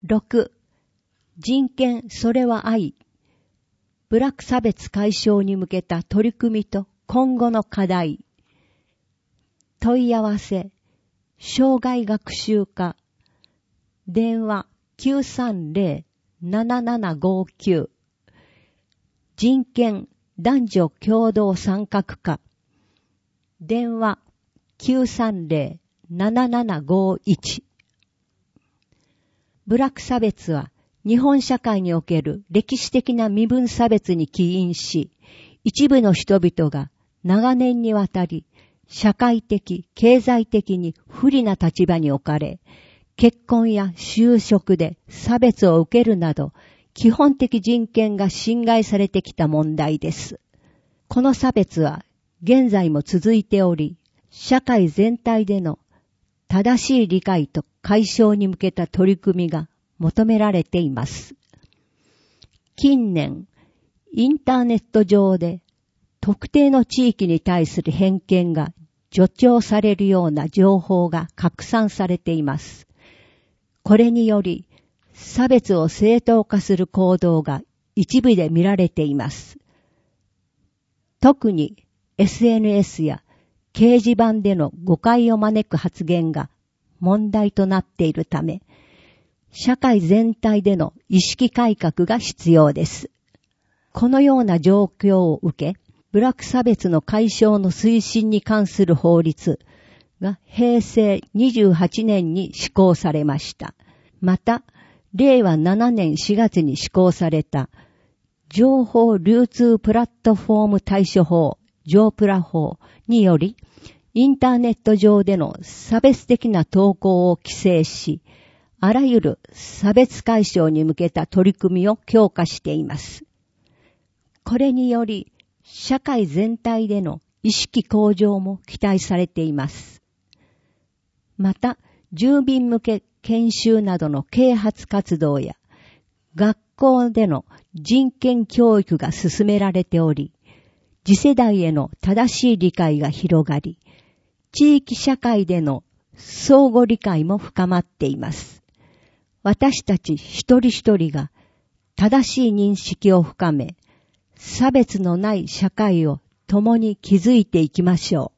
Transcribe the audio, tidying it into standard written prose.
6、人権それは愛。部落差別解消に向けた取り組みと今後の課題。問い合わせ、障害学習課。電話 930-7759。人権男女共同参画課。電話 930-7751。部落差別は日本社会における歴史的な身分差別に起因し、一部の人々が長年にわたり社会的、経済的に不利な立場に置かれ、結婚や就職で差別を受けるなど、基本的人権が侵害されてきた問題です。この差別は現在も続いており、社会全体での正しい理解と解消に向けた取り組みが求められています。近年、インターネット上で特定の地域に対する偏見が助長されるような情報が拡散されています。これにより、差別を正当化する行動が一部で見られています。特に SNS や掲示板での誤解を招く発言が問題となっているため、社会全体での意識改革が必要です。このような状況を受け、部落差別の解消の推進に関する法律が平成28年に施行されました。また、令和7年4月に施行された情報流通プラットフォーム対処法、情プラ法により、インターネット上での差別的な投稿を規制し、あらゆる差別解消に向けた取り組みを強化しています。これにより、社会全体での意識向上も期待されています。また、住民向け研修などの啓発活動や、学校での人権教育が進められており、次世代への正しい理解が広がり、地域社会での相互理解も深まっています。私たち一人一人が正しい認識を深め、差別のない社会を共に築いていきましょう。